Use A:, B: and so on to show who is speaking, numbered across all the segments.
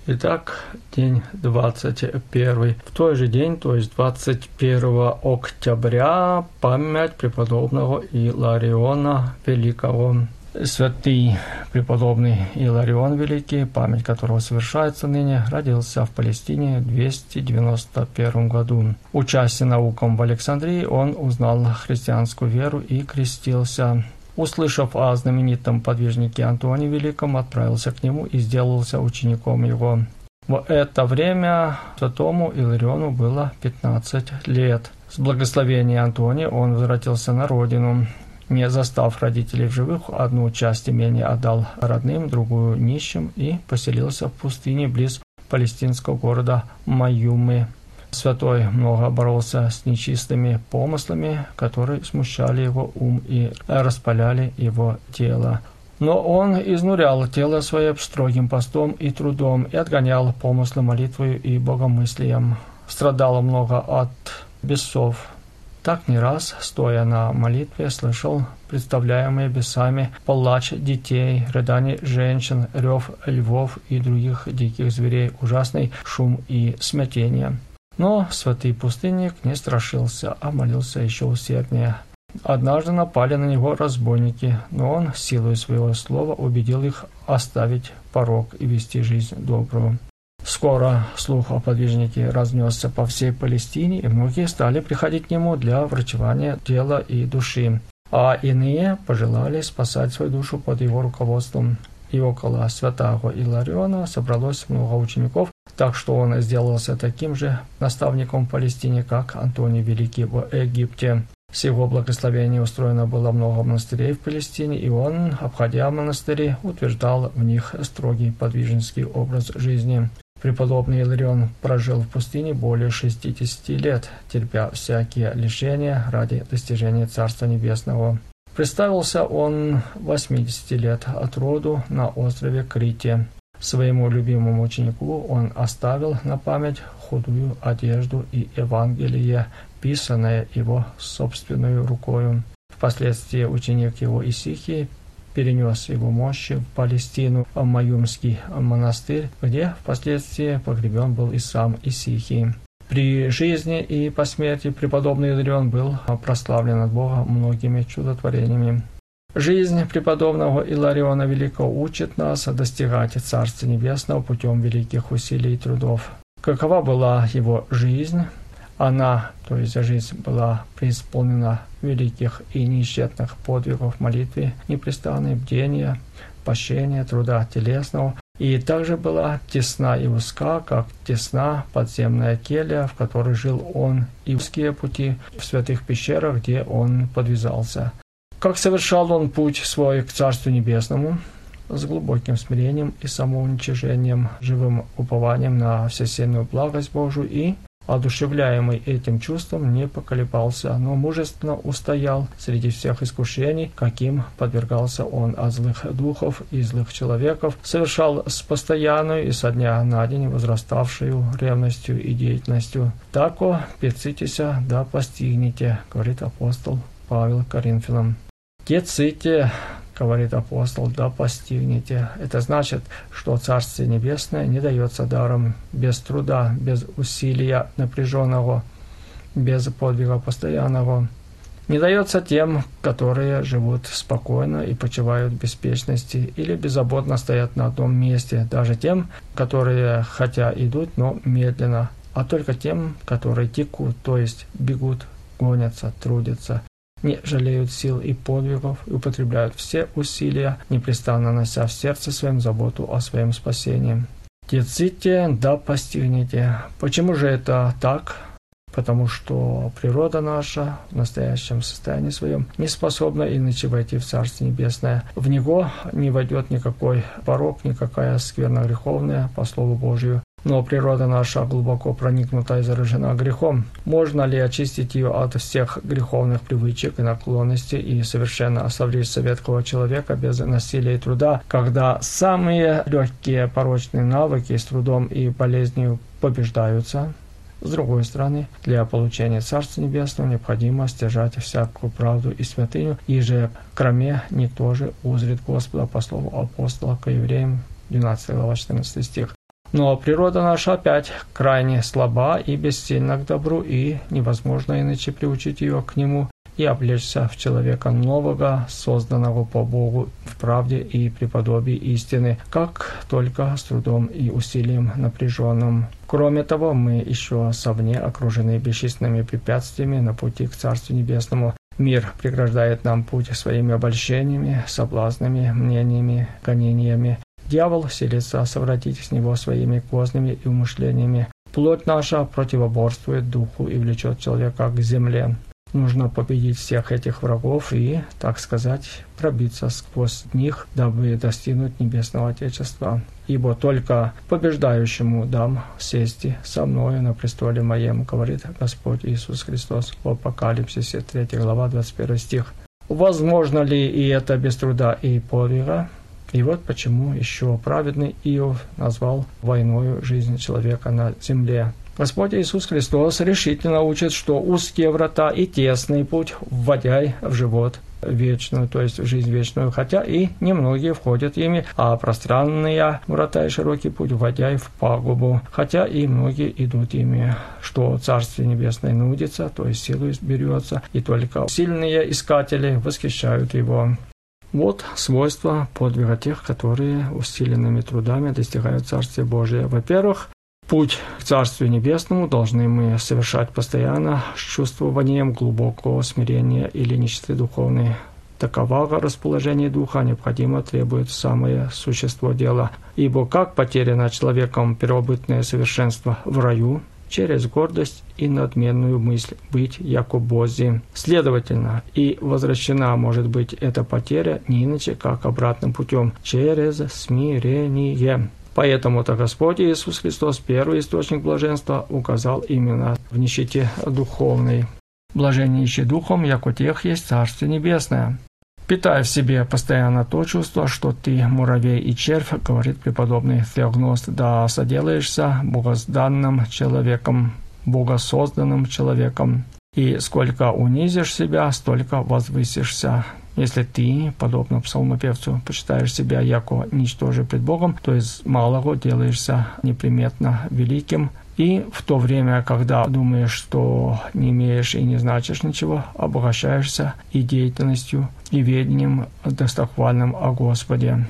A: Итак, день 21. В тот же день, то есть 21 октября, память преподобного Илариона Великого. Святый преподобный Иларион Великий, память которого совершается ныне, родился в Палестине в 291 году. Учась наукам в Александрии, он узнал христианскую веру и крестился. Услышав о знаменитом подвижнике Антонии Великом, отправился к нему и сделался учеником его. В это время святому Илариону было 15 лет. С благословения Антония он возвратился на родину. Не застав родителей в живых, одну часть имения отдал родным, другую нищим и поселился в пустыне близ палестинского города Маюмы. Святой много боролся с нечистыми помыслами, которые смущали его ум и распаляли его тело. Но он изнурял тело свое строгим постом и трудом и отгонял помыслы молитвою и богомыслием. Страдал много от бесов. Так не раз, стоя на молитве, слышал представляемые бесами плач детей, рыдания женщин, рев львов и других диких зверей, ужасный шум и смятение. Но святый пустынник не страшился, а молился еще усерднее. Однажды напали на него разбойники, но он силой своего слова убедил их оставить порок и вести жизнь добрую. Скоро слух о подвижнике разнесся по всей Палестине, и многие стали приходить к нему для врачевания тела и души, а иные пожелали спасать свою душу под его руководством. И около святого Илариона собралось много учеников, так что он сделался таким же наставником в Палестине, как Антоний Великий в Египте. С его благословения устроено было много монастырей в Палестине, и он, обходя монастыри, утверждал в них строгий подвижнический образ жизни. Преподобный Иларион прожил в пустыне более 60 лет, терпя всякие лишения ради достижения Царства Небесного. Представился он 80 лет от роду на острове Крите. Своему любимому ученику он оставил на память худую одежду и Евангелие, писанное его собственной рукою. Впоследствии ученик его Исихий перенес его мощи в Палестину, в Маюмский монастырь, где впоследствии погребен был и сам Исихий. При жизни и по смерти преподобный Иларион был прославлен от Бога многими чудотворениями. Жизнь преподобного Илариона Великого учит нас достигать Царства Небесного путем великих усилий и трудов. Какова была его жизнь? Она, то есть жизнь, была преисполнена великих и неисчетных подвигов молитвы, непрестанное бдения, пощения, труда телесного, и также была тесна и узка, как тесна подземная келья, в которой жил он, и узкие пути в святых пещерах, где он подвязался. Как совершал он путь свой к Царству Небесному? С глубоким смирением и самоуничижением, живым упованием на всесильную благость Божию и, одушевляемый этим чувством, не поколебался, но мужественно устоял среди всех искушений, каким подвергался он от злых духов и злых человеков, совершал с постоянной и со дня на день возраставшую ревностью и деятельностью. «Тако перцитеся, да постигнете», говорит апостол Павел Коринфянам. «Деците», говорит апостол, да постигнете. Это значит, что Царствие Небесное не дается даром, без труда, без усилия напряженного, без подвига постоянного. Не дается тем, которые живут спокойно и почивают в беспечности или беззаботно стоят на одном месте, даже тем, которые хотя идут, но медленно, а только тем, которые текут, то есть бегут, гонятся, трудятся, не жалеют сил и подвигов и употребляют все усилия, непрестанно нося в сердце своем заботу о своем спасении. «Деците, да постигнете». Почему же это так? Потому что природа наша в настоящем состоянии своем не способна иначе войти в Царство Небесное. В него не войдет никакой порок, никакая скверна греховная, по Слову Божию. Но природа наша глубоко проникнута и заражена грехом. Можно ли очистить ее от всех греховных привычек и наклонностей и совершенно ослабить ветхого человека без насилия и труда, когда самые легкие порочные навыки с трудом и болезнью побеждаются? С другой стороны, для получения Царства Небесного необходимо стяжать всякую правду и святыню, и же кроме никто же узрит Господа, по слову апостола к евреям, 12 глава, 14 стих. Но природа наша опять крайне слаба и бессильна к добру, и невозможно иначе приучить ее к нему и облечься в человека нового, созданного по Богу в правде и преподобии истины, как только с трудом и усилием напряженным. Кроме того, мы еще совне окружены бесчисленными препятствиями на пути к Царству Небесному. Мир преграждает нам путь своими обольщениями, соблазнами, мнениями, гонениями. Дьявол селится совратить с него своими кознями и умышлениями. Плоть наша противоборствует духу и влечет человека к земле. Нужно победить всех этих врагов и, так сказать, пробиться сквозь них, дабы достигнуть Небесного Отечества. Ибо только побеждающему дам сесть со мною на престоле моем, говорит Господь Иисус Христос в Апокалипсисе 3 глава 21 стих. Возможно ли и это без труда и подвига? И вот почему еще праведный Иов назвал войною жизнь человека на земле. Господь Иисус Христос решительно учит, что узкие врата и тесный путь вводяй в живот вечную, то есть в жизнь вечную, хотя и немногие входят ими, а пространные врата и широкий путь вводяй в пагубу, хотя и многие идут ими, что Царствие Небесное нудится, то есть силу берется, и только сильные искатели восхищают его. Вот свойства подвига тех, которые усиленными трудами достигают Царствия Божия. Во-первых, путь к Царствию Небесному должны мы совершать постоянно с чувствованием глубокого смирения или нищеты духовной. Такового расположения духа необходимо требует самое существо дела. Ибо как потеряно человеком первобытное совершенство в раю, через гордость и надменную мысль быть яко Бози. Следовательно, и возвращена может быть эта потеря не иначе, как обратным путем, через смирение. Поэтому-то Господь Иисус Христос, первый источник блаженства, указал именно в нищете духовной. Блаженнее нищие духом, яко тех есть Царствие Небесное. Питай в себе постоянно то чувство, что ты муравей и червь, говорит преподобный Теогност, да соделаешься богозданным человеком, богосозданным человеком. И сколько унизишь себя, столько возвысишься. Если ты, подобно псалмопевцу, почитаешь себя яко ничтоже пред Богом, то из малого делаешься неприметно великим, и в то время, когда думаешь, что не имеешь и не значишь ничего, обогащаешься и деятельностью, и ведением достохвальным о Господе.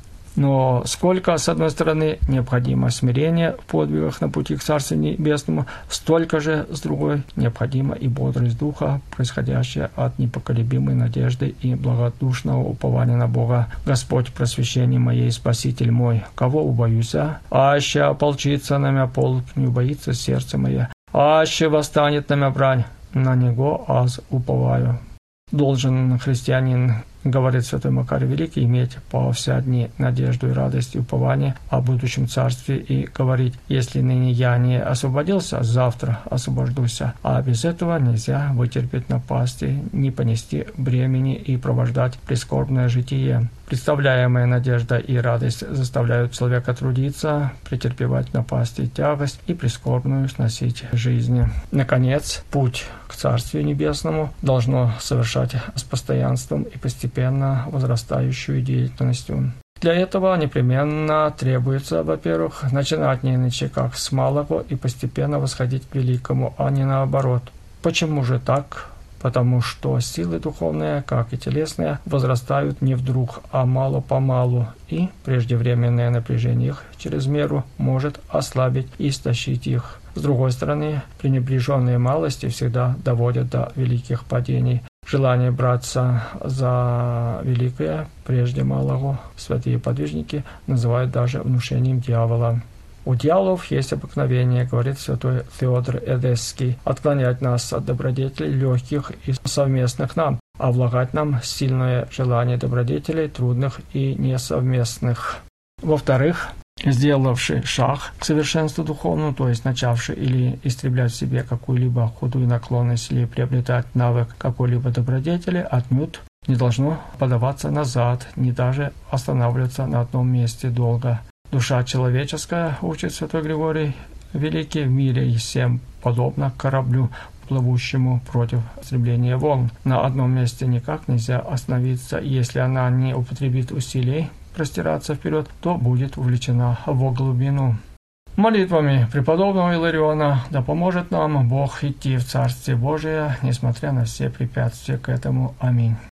A: Но сколько, с одной стороны, необходимо смирение в подвигах на пути к Царствию Небесному, столько же, с другой, необходима и бодрость духа, происходящая от непоколебимой надежды и благодушного упования на Бога. Господь, просвещение моей, Спаситель мой, кого убоюся? Аще ополчится на мя полк, не убоится сердце мое. Аще восстанет на мя брань, на него аз уповаю. Должен христианин, говорит святой Макарий Великий, иметь по вся дни надежду и радость и упование о будущем царстве и говорить: если ныне я не освободился, завтра освобождуся. А без этого нельзя вытерпеть напасти, не понести бремени и провождать прискорбное житие. Представляемая надежда и радость заставляют человека трудиться, претерпевать напасти, тягость и прискорбную сносить жизнь. Наконец, путь к Царствию Небесному должно совершать с постоянством и постепенно возрастающую деятельностью. Для этого непременно требуется, во-первых, начинать не иначе как с малого и постепенно восходить к великому, а не наоборот. Почему же так? Потому что силы духовные, как и телесные, возрастают не вдруг, а мало-помалу, и преждевременное напряжение их через меру может ослабить и истощить их. С другой стороны, пренебреженные малости всегда доводят до великих падений. Желание браться за великое прежде малого святые подвижники называют даже внушением дьявола. У дьяволов есть обыкновение, говорит святой Феодор Эдесский, отклонять нас от добродетелей легких и совместных нам, а влагать нам сильное желание добродетелей трудных и несовместных. Во-вторых, сделавший шаг к совершенству духовному, то есть начавший или истреблять в себе какую-либо худую наклонность или приобретать навык какой-либо добродетели, отнюдь не должно подаваться назад, не даже останавливаться на одном месте долго. Душа человеческая, учит святой Григорий Великий, в мире и всем подобно кораблю, плывущему против стремления волн. На одном месте никак нельзя остановиться, и если она не употребит усилий простираться вперед, то будет увлечена во глубину. Молитвами преподобного Илариона да поможет нам Бог идти в Царствие Божие, несмотря на все препятствия к этому. Аминь.